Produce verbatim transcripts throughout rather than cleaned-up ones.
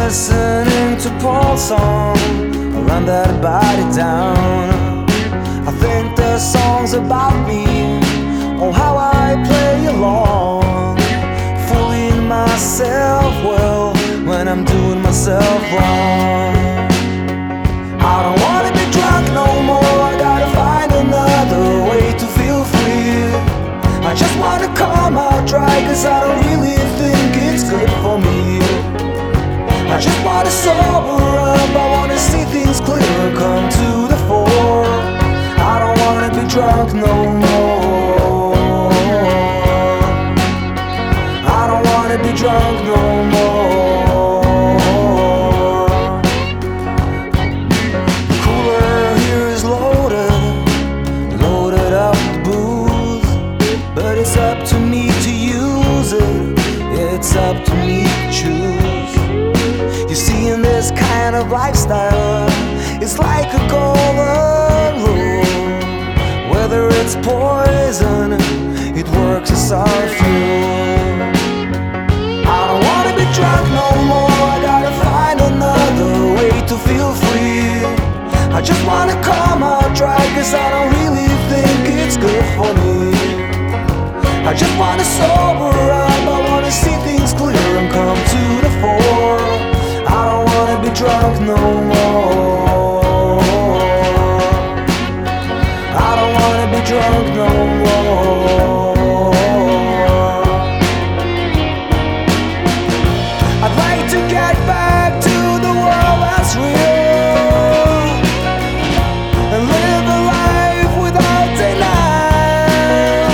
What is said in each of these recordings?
listening to Paul's song, run that body down. I think the song's about me, oh how I play along, fooling myself well when I'm doing myself wrong. I don't wanna be drunk no more, I gotta find another way to feel free. I just wanna come out dry, cause I don't really think it's good for me. I just wanna sober up, I wanna see things clearer come to the fore. I don't wanna be drunk no more. I don't wanna be drunk no more. The cooler here is loaded, loaded up with booze, but it's up to me to use it, it's up to me to choose. You see, in this kind of lifestyle, it's like a golden rule. Whether it's poison, it works as our fuel. I don't wanna be drunk no more, I gotta find another way to feel free. I just wanna come out dry, cause I don't really think it's good for me. I just wanna sober up, I wanna see things clear and come to the fore. I don't wanna be drunk no more. I don't wanna be drunk no more. I'd like to get back to the world that's real and live a life without denial.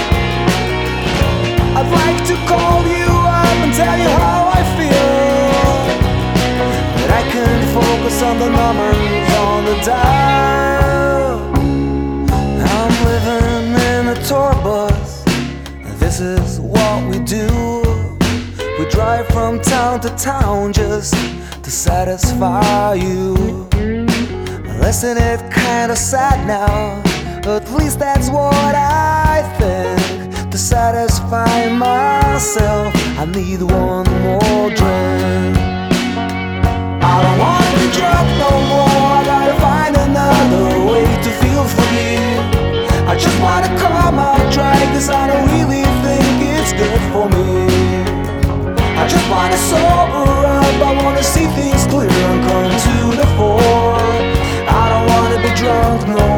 I'd like to call you up and tell you how I feel, but I can't focus on the numbers on the dial. I'm living in a tour bus, this is what we do. We drive from town to town just to satisfy you. Listen, it's kinda sad now, at least that's what I think. To satisfy myself, I need one more drink. I don't wanna be drunk no more, I gotta find another way to feel free. I just wanna come out dry, cause I don't really think it's good for me. I just wanna sober up, I wanna see things clear and come to the fore. I don't wanna be drunk no more.